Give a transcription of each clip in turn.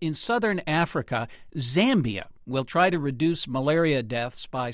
In southern Africa, Zambia will try to reduce malaria deaths by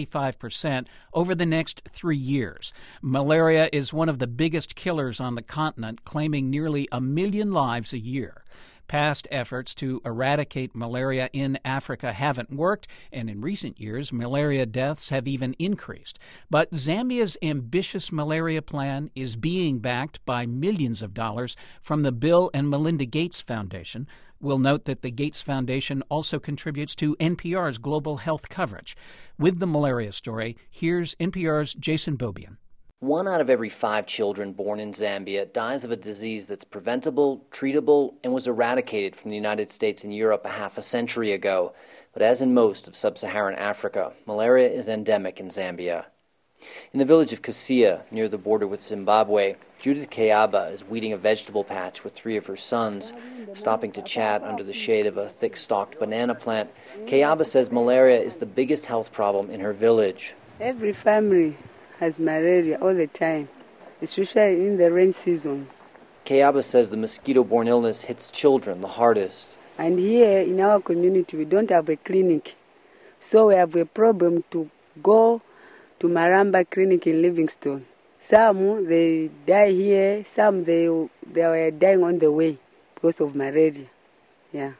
75% over the next 3 years. Malaria is one of the biggest killers on the continent, claiming nearly 1 million lives a year. Past efforts to eradicate malaria in Africa haven't worked, and in recent years, malaria deaths have even increased. But Zambia's ambitious malaria plan is being backed by millions of dollars from the Bill and Melinda Gates Foundation. We'll note that the Gates Foundation also contributes to NPR's global health coverage. With the malaria story, here's NPR's Jason Beaubien. 1 out of every 5 children born in Zambia dies of a disease that's preventable, treatable, and was eradicated from the United States and Europe a half a century ago. But as in most of sub-Saharan Africa, malaria is endemic in Zambia. In the village of Kasia, near the border with Zimbabwe, Judith Kayaba is weeding a vegetable patch with 3 of her sons. Stopping to chat under the shade of a thick-stalked banana plant, Kayaba says malaria is the biggest health problem in her village. Every family has malaria all the time, especially in the rain season. Kayaba says the mosquito-borne illness hits children the hardest. And here in our community, we don't have a clinic. So we have a problem to go to Maramba Clinic in Livingstone. Some, they die here. Some, they were dying on the way because of malaria. Yeah.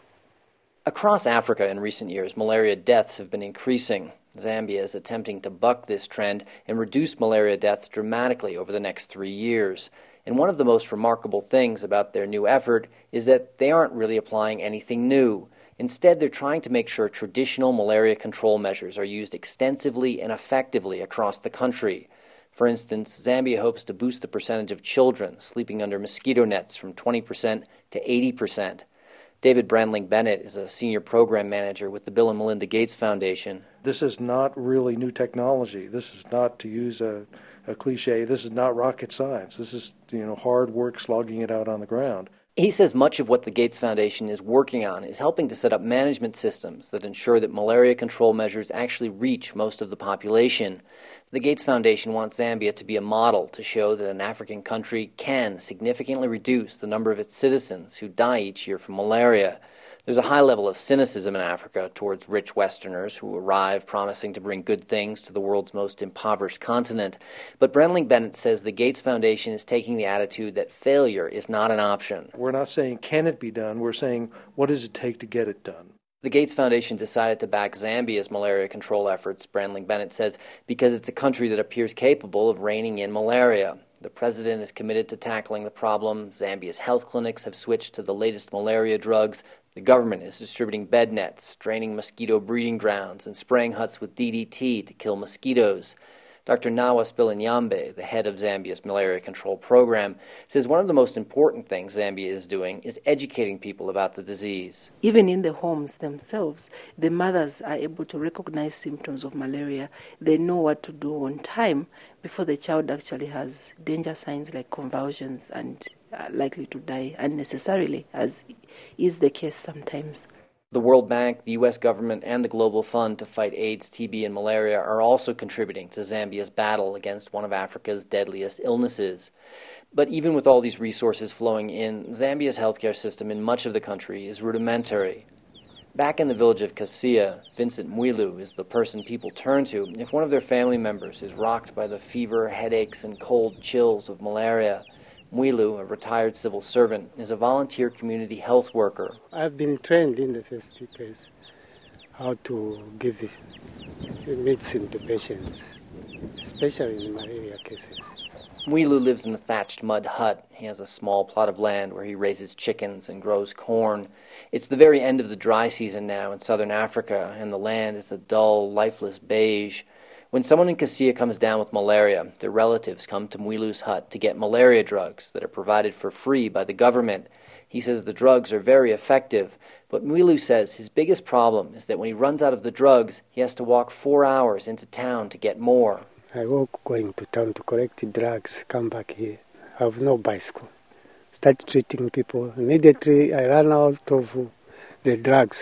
Across Africa in recent years, malaria deaths have been increasing. Zambia is attempting to buck this trend and reduce malaria deaths dramatically over the next 3 years. And one of the most remarkable things about their new effort is that they aren't really applying anything new. Instead, they're trying to make sure traditional malaria control measures are used extensively and effectively across the country. For instance, Zambia hopes to boost the percentage of children sleeping under mosquito nets from 20% to 80%. David Brandling Bennett is a senior program manager with the Bill and Melinda Gates Foundation. This is not really new technology. This is not, to use a cliche, this is not rocket science. This is, hard work slogging it out on the ground. He says much of what the Gates Foundation is working on is helping to set up management systems that ensure that malaria control measures actually reach most of the population. The Gates Foundation wants Zambia to be a model to show that an African country can significantly reduce the number of its citizens who die each year from malaria. There's a high level of cynicism in Africa towards rich Westerners who arrive promising to bring good things to the world's most impoverished continent. But Brandling Bennett says the Gates Foundation is taking the attitude that failure is not an option. We're not saying, can it be done? We're saying, what does it take to get it done? The Gates Foundation decided to back Zambia's malaria control efforts, Brandling Bennett says, because it's a country that appears capable of reining in malaria. The president is committed to tackling the problem. Zambia's health clinics have switched to the latest malaria drugs. The government is distributing bed nets, draining mosquito breeding grounds, and spraying huts with DDT to kill mosquitoes. Dr. Nawa Spilinyambe, the head of Zambia's malaria control program, says one of the most important things Zambia is doing is educating people about the disease. Even in the homes themselves, the mothers are able to recognize symptoms of malaria. They know what to do on time before the child actually has danger signs like convulsions and are likely to die unnecessarily, as is the case sometimes. The World Bank, the U.S. government, and the Global Fund to fight AIDS, TB, and malaria are also contributing to Zambia's battle against one of Africa's deadliest illnesses. But even with all these resources flowing in, Zambia's healthcare system in much of the country is rudimentary. Back in the village of Kasia, Vincent Mwilu is the person people turn to if one of their family members is rocked by the fever, headaches, and cold chills of malaria. Mwilu, a retired civil servant, is a volunteer community health worker. I've been trained in the first place how to give medicine to patients, especially in malaria cases. Mwilu lives in a thatched mud hut. He has a small plot of land where he raises chickens and grows corn. It's the very end of the dry season now in southern Africa, and the land is a dull, lifeless beige. When someone in Kasia comes down with malaria, their relatives come to Mwilu's hut to get malaria drugs that are provided for free by the government. He says the drugs are very effective, but Mwilu says his biggest problem is that when he runs out of the drugs, he has to walk 4 hours into town to get more. I walk going to town to collect the drugs, come back here. I have no bicycle. Start treating people. Immediately I run out of the drugs.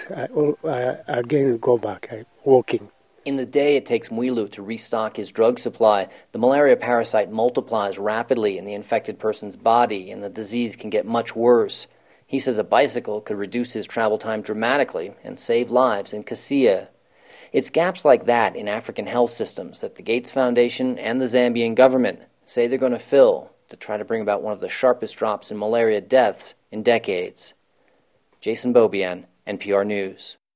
I again go back, walking. In the day it takes Mwilu to restock his drug supply, the malaria parasite multiplies rapidly in the infected person's body, and the disease can get much worse. He says a bicycle could reduce his travel time dramatically and save lives in Kasia. It's gaps like that in African health systems that the Gates Foundation and the Zambian government say they're going to fill to try to bring about one of the sharpest drops in malaria deaths in decades. Jason Beaubien, NPR News.